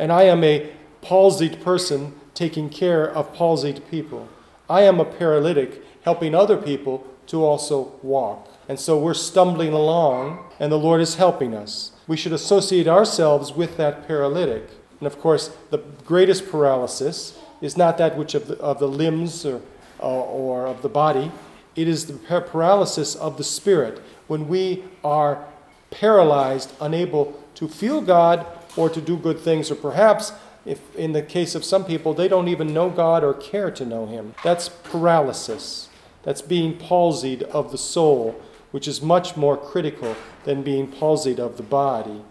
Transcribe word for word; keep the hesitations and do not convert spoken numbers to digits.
And I am a palsied person taking care of palsied people. I am a paralytic helping other people to also walk. And so we're stumbling along, and the Lord is helping us. We should associate ourselves with that paralytic. And of course, the greatest paralysis is not that which of the, of the limbs or, uh, or of the body. It is the paralysis of the spirit, when we are paralyzed, unable to feel God or to do good things, or perhaps, if in the case of some people, they don't even know God or care to know Him. That's paralysis. That's being palsied of the soul, which is much more critical than being palsied of the body.